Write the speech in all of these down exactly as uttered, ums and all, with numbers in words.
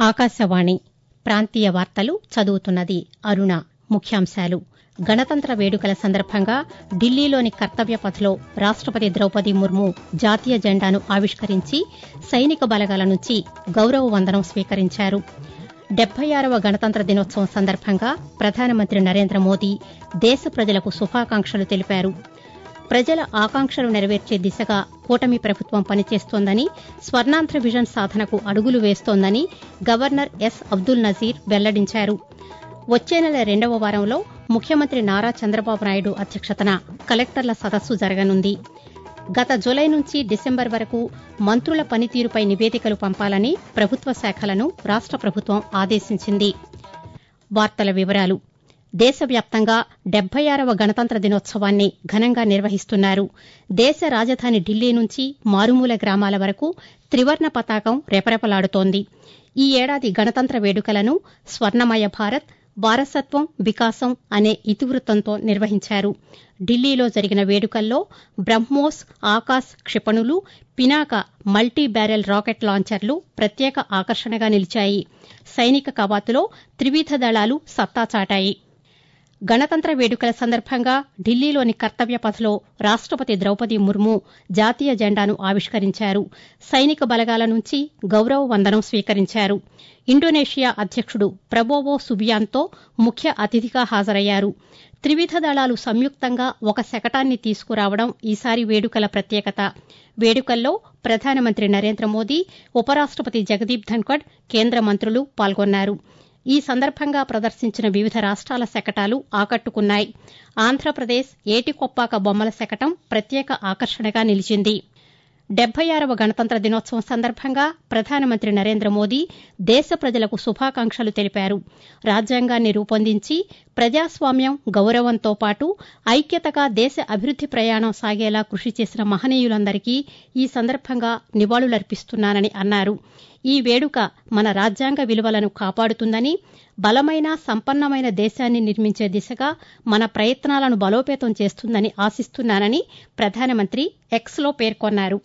ఆకాశవాణి ప్రాంతీయ వార్తలు చదువుతున్నది అరుణ. ముఖ్యాంశాలు. గణతంత్ర వేడుకల సందర్భంగా ఢిల్లీలోని కర్తవ్య పథ్లో రాష్టపతి ద్రౌపది ముర్ము జాతీయ జెండాను ఆవిష్కరించి సైనిక బలగాల నుంచి గౌరవ వందనం స్వీకరించారు. డెబ్బై ఆరవ గణతంత్ర దినోత్సవం సందర్భంగా ప్రధానమంత్రి నరేంద్ర మోదీ దేశ ప్రజలకు శుభాకాంక్షలు తెలిపారు. ప్రజల ఆకాంక్షలు నెరవేర్చే దిశగా కూటమి ప్రభుత్వం పనిచేస్తోందని, స్వర్ణాంధ్ర విజన్ సాధనకు అడుగులు వేస్తోందని గవర్నర్ ఎస్ అబ్దుల్ నజీర్ వెల్లడించారు. వచ్చే నెల రెండవ వారంలో ముఖ్యమంత్రి నారా చంద్రబాబు నాయుడు అధ్యక్షతన కలెక్టర్ల సదస్సు జరగనుంది. గత జులై నుంచి డిసెంబర్ వరకు మంత్రుల పనితీరుపై నివేదికలు పంపాలని ప్రభుత్వ శాఖలను రాష్ట ప్రభుత్వం ఆదేశించింది. వార్తల వివరాలు. దేశవ్యాప్తంగా డెబ్బై ఆరవ గణతంత్ర దినోత్సవాన్ని ఘనంగా నిర్వహిస్తున్నారు. దేశ రాజధాని ఢిల్లీ నుంచి మారుమూల గ్రామాల వరకు త్రివర్ణ పతాకం రెపరెపలాడుతోంది. ఈ ఏడాది గణతంత్ర వేడుకలను స్వర్ణమయ భారత్, వారసత్వం, వికాసం అనే ఇతివృత్తంతో నిర్వహించారు. ఢిల్లీలో జరిగిన వేడుకల్లో బ్రహ్మోస్, ఆకాశ్ క్షిపణులు, పినాక మల్టీ బ్యారెల్ రాకెట్ లాంచర్లు ప్రత్యేక ఆకర్షణగా నిలిచాయి. సైనిక కవాతులో త్రివిధ దళాలు సత్తా చాటాయి. గణతంత్ర వేడుకల సందర్భంగా ఢిల్లీలోని కర్తవ్య పథ్లో రాష్టపతి ద్రౌపది ముర్ము జాతీయ జెండాను ఆవిష్కరించారు. సైనిక బలగాల నుంచి గౌరవ వందనం స్వీకరించారు. ఇండోనేషియా అధ్యక్షుడు ప్రబోవో సుబియాంతో ముఖ్య అతిథిగా హాజరయ్యారు. త్రివిధ దళాలు సంయుక్తంగా ఒక శకటాన్ని తీసుకురావడం ఈసారి వేడుకల ప్రత్యేకత. వేడుకల్లో ప్రధానమంత్రి నరేంద్ర మోదీ, ఉపరాష్టపతి జగదీప్ ధన్కడ్, కేంద్ర మంత్రులు పాల్గొన్నారు. ఈ సందర్భంగా ప్రదర్శించిన వివిధ రాష్ట్రాల శకటాలు ఆకట్టుకున్నాయి. ఆంధ్రప్రదేశ్ ఏటికొప్పాక బొమ్మల శకటం ప్రత్యేక ఆకర్షణగా నిలిచింది. డెబ్బై ఆరవ గణతంత్ర దినోత్సవం సందర్భంగా ప్రధానమంత్రి నరేంద్ర మోదీ దేశ ప్రజలకు శుభాకాంక్షలు తెలిపారు. రాజ్యాంగాన్ని రూపొందించి ప్రజాస్వామ్యం, గౌరవంతో పాటు ఐక్యతగా దేశ అభివృద్ది ప్రయాణం సాగేలా కృషి చేసిన మహనీయులందరికీ ఈ సందర్భంగా నివాళులర్పిస్తున్నానని అన్నారు. ఈ వేడుక మన రాజ్యాంగ విలువలను కాపాడుతుందని, బలమైన, సంపన్నమైన దేశాన్ని నిర్మించే దిశగా మన ప్రయత్నాలను బలోపేతం చేస్తుందని ఆశిస్తున్నానని ప్రధానమంత్రి ఎక్స్లో పేర్కొన్నారు.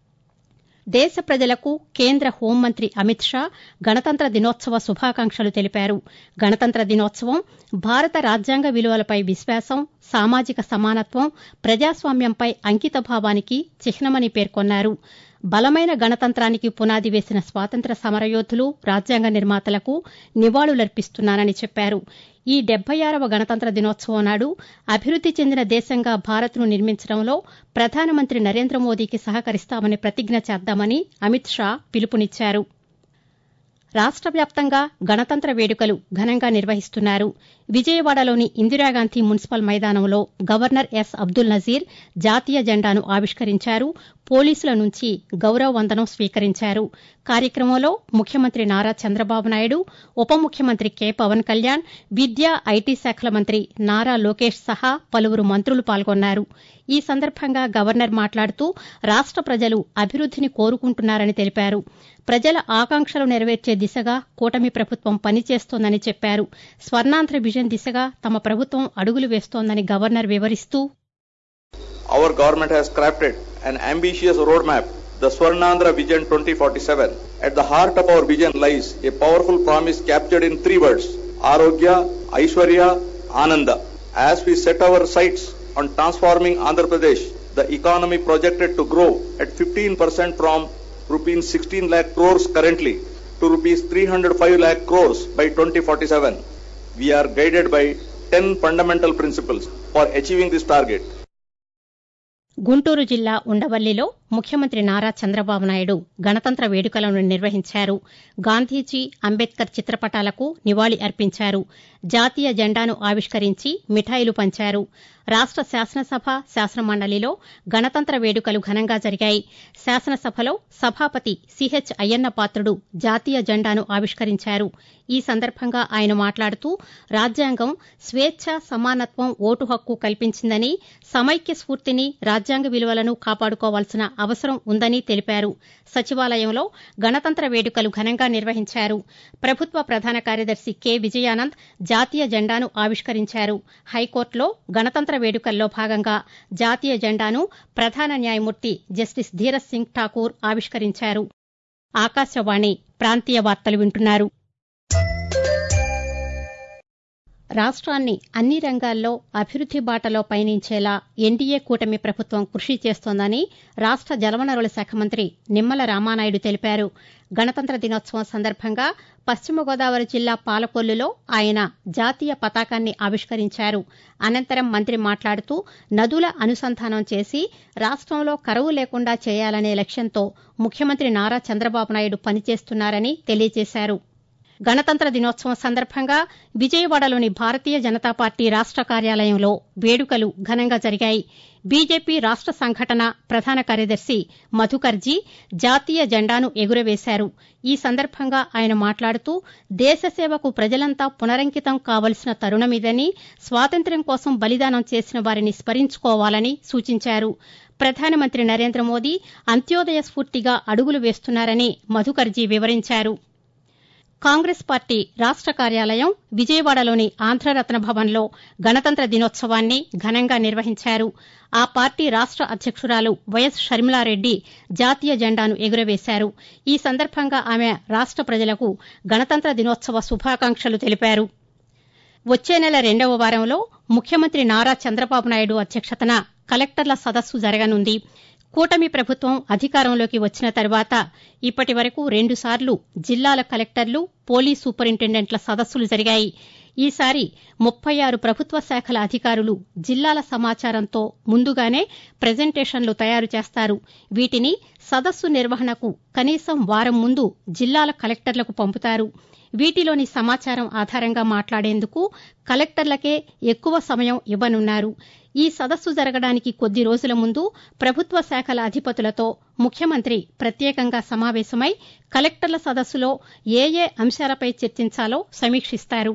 దేశ ప్రజలకు కేంద్ర హోంమంత్రి అమిత్ షా గణతంత్ర దినోత్సవ శుభాకాంక్షలు తెలిపారు. గణతంత్ర దినోత్సవం భారత రాజ్యాంగ విలువలపై విశ్వాసం, సామాజిక సమానత్వం, ప్రజాస్వామ్యంపై అంకితభావానికి చిహ్నమని పేర్కొన్నారు. బలమైన గణతంత్రానికి పునాది వేసిన స్వాతంత్ర్య సమరయోధులు, రాజ్యాంగ నిర్మాతలకు నివాళులర్పిస్తున్నానని చెప్పారు. ఈ డెబ్బై ఆరవ గణతంత్ర దినోత్సవం నాడు అభివృద్ది చెందిన దేశంగా భారత్ను నిర్మించడంలో ప్రధానమంత్రి నరేంద్ర మోదీకి సహకరిస్తామని ప్రతిజ్ఞ చేద్దామని అమిత్ షా పిలుపునిచ్చారు. రాష్ట వ్యాప్తంగా గణతంత్ర వేడుకలు ఘనంగా నిర్వహిస్తున్నారు. విజయవాడలోని ఇందిరాగాంధీ మున్సిపల్ మైదానంలో గవర్నర్ ఎస్ అబ్దుల్ నజీర్ జాతీయ జెండాను ఆవిష్కరించారు. పోలీసుల నుంచి గౌరవ వందనం స్వీకరించారు. కార్యక్రమంలో ముఖ్యమంత్రి నారా చంద్రబాబు నాయుడు, ఉప ముఖ్యమంత్రి కె పవన్ కళ్యాణ్, విద్యా, ఐటీ శాఖల మంత్రి నారా లోకేష్ సహా పలువురు మంత్రులు పాల్గొన్నారు. ఈ సందర్భంగా గవర్నర్ మాట్లాడుతూ రాష్ట ప్రజలు అభివృద్దిని కోరుకుంటున్నారని తెలిపారు. ప్రజల ఆకాంక్షలు నెరవేర్చే దిశగా కూటమి ప్రభుత్వం పనిచేస్తోందని చెప్పారు. స్వర్ణాంధ్ర విజన్ దిశగా తమ ప్రభుత్వం అడుగులు వేస్తోందని గవర్నర్ వివరిస్తూ, Our government has crafted an ambitious roadmap, the Swarnandhra Vision twenty forty-seven. At the heart of our vision lies a powerful promise captured in three words: Arogya, Aishwarya, Ananda. As we set our sights on transforming Andhra Pradesh, the economy projected to grow at fifteen percent from rupees sixteen lakh crores currently to rupees three hundred five lakh crores by twenty forty-seven. We are guided by ten fundamental principles for achieving this target. Guntur జిల్లా ఉండవల్లిలో ముఖ్యమంత్రి నారా చంద్రబాబు నాయుడు గణతంత్ర వేడుకలను నిర్వహించారు. గాంధీజీ, అంబేద్కర్ చిత్రపటాలకు నివాళి అర్పించారు. జాతీయ జెండాను ఆవిష్కరించి మిఠాయిలు పంచారు. రాష్ట శాసనసభ, శాసనమండలిలో గణతంత్ర వేడుకలు ఘనంగా జరిగాయి. శాసనసభలో సభాపతి సిహెచ్ అయ్యన్న పాత్రుడు జాతీయ జెండాను ఆవిష్కరించారు. ఈ సందర్భంగా ఆయన మాట్లాడుతూ రాజ్యాంగం స్వేచ్ఛ, సమానత్వం, ఓటు హక్కు కల్పించిందని, సమైక్య స్ఫూర్తిని, రాజ్యాంగ విలువలను కాపాడుకోవాల్సిన అవసరం ఉందని తెలిపారు. సచివాలయంలో గణతంత్ర వేడుకలు ఘనంగా నిర్వహించారు. ప్రభుత్వ ప్రధాన కార్యదర్శి కె విజయానంద్ జాతీయ జెండాను ఆవిష్కరించారు. హైకోర్టులో గణతంత్ర వేడుకల్లో భాగంగా జాతీయ జెండాను ప్రధాన న్యాయమూర్తి జస్టిస్ ధీరజ్ సింగ్ ఠాకూర్ ఆవిష్కరించారు. ఆకాశవాణి ప్రాంతీయ వార్తలు వింటున్నారు. రాష్ట్రాన్ని అన్ని రంగాల్లో అభివృద్ది బాటలో పయనించేలా ఎన్డీఏ కూటమి ప్రభుత్వం కృషి చేస్తోందని రాష్ట జలవనరుల శాఖ మంత్రి నిమ్మల రామానాయుడు తెలిపారు. గణతంత్ర దినోత్సవం సందర్భంగా పశ్చిమ గోదావరి జిల్లా పాలకొల్లులో ఆయన జాతీయ పతాకాన్ని ఆవిష్కరించారు. అనంతరం మంత్రి మాట్లాడుతూ నదుల అనుసంధానం చేసి రాష్ట్రంలో కరువు లేకుండా చేయాలనే లక్ష్యంతో ముఖ్యమంత్రి నారా చంద్రబాబు నాయుడు పనిచేస్తున్నారని తెలియజేశారు. గణతంత్ర దినోత్సవం సందర్భంగా విజయవాడలోని భారతీయ జనతా పార్టీ రాష్ట కార్యాలయంలో వేడుకలు ఘనంగా జరిగాయి. బీజేపీ రాష్ట సంఘటన ప్రధాన కార్యదర్శి మధుకర్జీ జాతీయ జెండాను ఎగురవేశారు. ఈ సందర్భంగా ఆయన మాట్లాడుతూ దేశసేవకు ప్రజలంతా పునరంకితం కావలసిన తరుణమిదని, స్వాతంత్ర్యం కోసం బలిదానం చేసిన వారిని స్మరించుకోవాలని సూచించారు. ప్రధానమంత్రి నరేంద్ర మోదీ అంత్యోదయ స్ఫూర్తిగా అడుగులు వేస్తున్నారని మధుకర్జీ వివరించారు. కాంగ్రెస్ పార్టీ రాష్ట కార్యాలయం విజయవాడలోని ఆంధ్రరత్న భవన్లో గణతంత్ర దినోత్సవాన్ని ఘనంగా నిర్వహించారు. ఆ పార్టీ రాష్ట అధ్యక్షురాలు వైఎస్ షర్మిలారెడ్డి జాతీయ జెండాను ఎగురవేశారు. ఈ సందర్భంగా ఆమె రాష్ట ప్రజలకు గణతంత్ర దినోత్సవ శుభాకాంక్షలు తెలిపారు. వచ్చే నెల రెండవ వారంలో ముఖ్యమంత్రి నారా చంద్రబాబు నాయుడు అధ్యక్షతన కలెక్టర్ల సదస్సు జరగనుంది. కూటమి ప్రభుత్వం అధికారంలోకి వచ్చిన తర్వాత ఇప్పటి వరకు రెండుసార్లు జిల్లాల కలెక్టర్లు, పోలీస్ సూపరింటెండెంట్ల సదస్సులు జరిగాయి. ఈసారి ముప్పై ఆరు ప్రభుత్వ శాఖల అధికారులు జిల్లాల సమాచారంతో ముందుగానే ప్రజెంటేషన్లు తయారు చేస్తారు. వీటిని సదస్సు నిర్వహణకు కనీసం వారం ముందు జిల్లాల కలెక్టర్లకు పంపుతారు. వీటిలోని సమాచారం ఆధారంగా మాట్లాడేందుకు కలెక్టర్లకే ఎక్కువ సమయం ఇవ్వనున్నారు. ఈ సదస్సు జరగడానికి కొద్ది రోజుల ముందు ప్రభుత్వ శాఖల అధిపతులతో ముఖ్యమంత్రి ప్రత్యేకంగా సమావేశమై కలెక్టర్ల సదస్సులో ఏ ఏ అంశాలపై చర్చించాలో సమీక్షిస్తారు.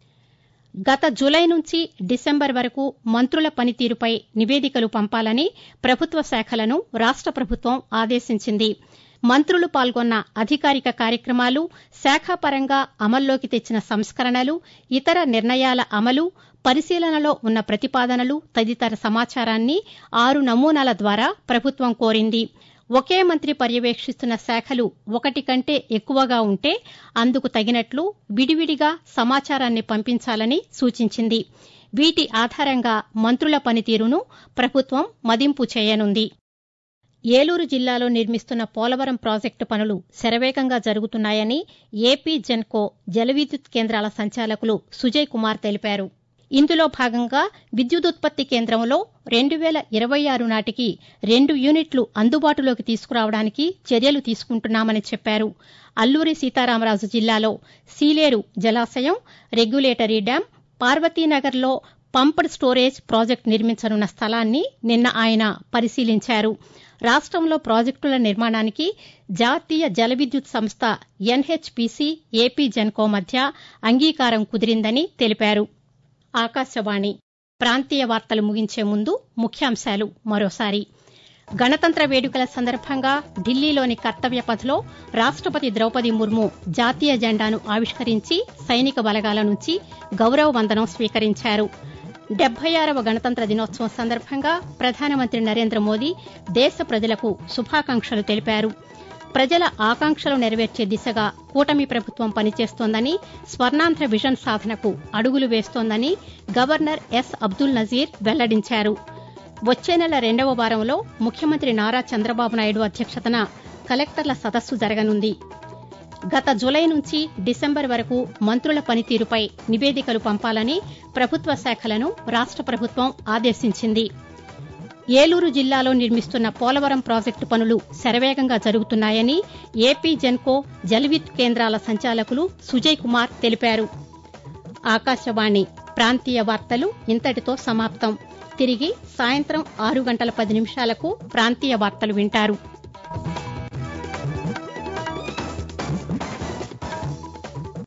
గత జులై నుంచి డిసెంబర్ వరకు మంత్రుల పనితీరుపై నివేదికలు పంపాలని ప్రభుత్వ శాఖలను రాష్ట ప్రభుత్వం ఆదేశించింది. మంత్రులు పాల్గొన్న అధికారిక కార్యక్రమాలు, శాఖాపరంగా అమల్లోకి తెచ్చిన సంస్కరణలు, ఇతర నిర్ణయాల అమలు, పరిశీలనలో ఉన్న ప్రతిపాదనలు తదితర సమాచారాన్ని ఆరు నమూనాల ద్వారా ప్రభుత్వం కోరింది. ఒకే మంత్రి పర్యవేక్షిస్తున్న శాఖలు ఒకటి కంటే ఎక్కువగా ఉంటే అందుకు తగినట్లు విడివిడిగా సమాచారాన్ని పంపించాలని సూచించింది. వీటి ఆధారంగా మంత్రుల పనితీరును ప్రభుత్వం మదింపు చేయనుంది. ఏలూరు జిల్లాలో నిర్మిస్తున్న పోలవరం ప్రాజెక్టు పనులు శరవేగంగా జరుగుతున్నాయని ఏపీ జెన్కో జలవిద్యుత్ కేంద్రాల సంచాలకులు సుజయ్ కుమార్ తెలిపారు. ఇందులో భాగంగా విద్యుదుత్పత్తి కేంద్రంలో రెండు వేల ఇరవై ఆరు నాటికి రెండు యూనిట్లు అందుబాటులోకి తీసుకురావడానికి చర్యలు తీసుకుంటున్నామని చెప్పారు. అల్లూరి సీతారామరాజు జిల్లాలో సీలేరు జలాశయం, రెగ్యులేటరీ డ్యాం, పార్వతీనగర్లో పంప్డ్ స్టోరేజ్ ప్రాజెక్టు నిర్మించనున్న స్థలాన్ని నిన్న ఆయన పరిశీలించారు. రాష్ట్రంలో ప్రాజెక్టుల నిర్మాణానికి జాతీయ జలవిద్యుత్ సంస్థ ఎన్హెచ్పీసీ, ఏపీ జెన్కో మధ్య అంగీకారం కుదిరిందని తెలిపారు. ఆకాశవాణి ప్రాంతీయ వార్తలు ముగించే ముందు ముఖ్యాంశాలు మరోసారి. గణతంత్ర వేడుకల సందర్భంగా ఢిల్లీలోని కర్తవ్య పథ్లో రాష్టపతి ద్రౌపది ముర్ము జాతీయ జెండాను ఆవిష్కరించి సైనిక బలగాల నుంచి గౌరవ వందనం స్వీకరించారు. డెబ్బై ఆరవ గణతంత్ర దినోత్సవం సందర్భంగా ప్రధానమంత్రి నరేంద్ర మోదీ దేశ ప్రజలకు శుభాకాంక్షలు తెలిపారు. ప్రజల ఆకాంక్షలు నెరవేర్చే దిశగా కూటమి ప్రభుత్వం పనిచేస్తోందని, స్వర్ణాంధ్ర విజన్ సాధనకు అడుగులు వేస్తోందని గవర్నర్ ఎస్ అబ్దుల్ నజీర్ వెల్లడించారు. వచ్చే నెల రెండవ వారంలో ముఖ్యమంత్రి నారా చంద్రబాబు నాయుడు అధ్యక్షతన కలెక్టర్ల సదస్సు జరగనుంది. గత జులై నుంచి డిసెంబర్ వరకు మంత్రుల పనితీరుపై నివేదికలు పంపాలని ప్రభుత్వ శాఖలను రాష్ట ప్రభుత్వం ఆదేశించింది. ఏలూరు జిల్లాలో నిర్మిస్తున్న పోలవరం ప్రాజెక్టు పనులు శరవేగంగా జరుగుతున్నాయని ఏపీ జెన్కో జలవిద్యుత్ కేంద్రాల సంచాలకులు సుజయ్ కుమార్ తెలిపారు. ఆకాశవాణి ప్రాంతీయ వార్తలు ఇంతటితో సమాప్తం. తిరిగి సాయంత్రం ఆరు గంటల పది నిమిషాలకు ప్రాంతీయ వార్తలు వింటారు.